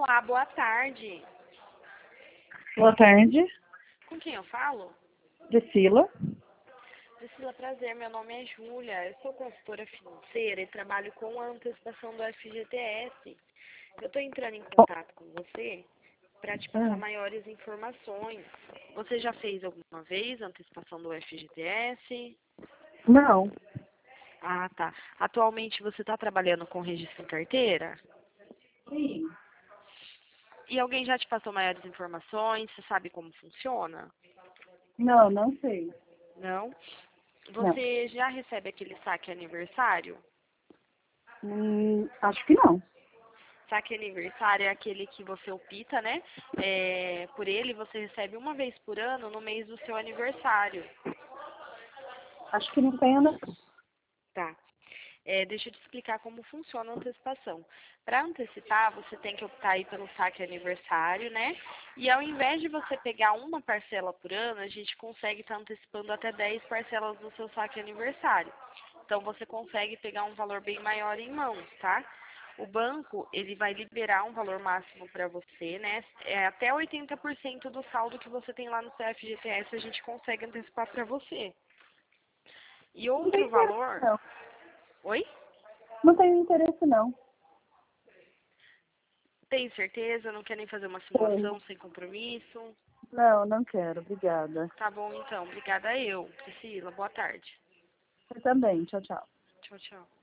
Olá, boa tarde. Boa tarde, Com quem eu falo? Priscila. Priscila, prazer. Meu nome é Júlia. Eu sou consultora financeira e trabalho com a antecipação do FGTS. Eu estou entrando em contato com você para te passar maiores informações. Você já fez alguma vez a antecipação do FGTS? Não, Ah, tá. Atualmente você está trabalhando com registro em carteira? sim. E alguém já te passou maiores informações? Você sabe como funciona? Não sei. Não? Não. Você já recebe aquele saque aniversário? Acho que não. Saque aniversário é aquele que você opta, né? Por ele você recebe uma vez por ano no mês do seu aniversário. Acho que não tem, não. Tá. Deixa eu te explicar como funciona a antecipação. Para antecipar, você tem que optar aí pelo saque aniversário, né? E ao invés de você pegar uma parcela por ano, a gente consegue estar antecipando até 10 parcelas do seu saque aniversário. Então, você consegue pegar um valor bem maior em mãos, tá? O banco, ele vai liberar um valor máximo para você, né? Até 80% do saldo que você tem lá no seu FGTS, a gente consegue antecipar para você. E Não tem outro interesse, valor... não. Oi? Não tenho interesse, não. Tem certeza? Não quer nem fazer uma Tenho. simulação sem compromisso? Não quero. Obrigada. Tá bom, então. Obrigada eu, Priscila. Boa tarde. Você também. Tchau, tchau. Tchau, tchau.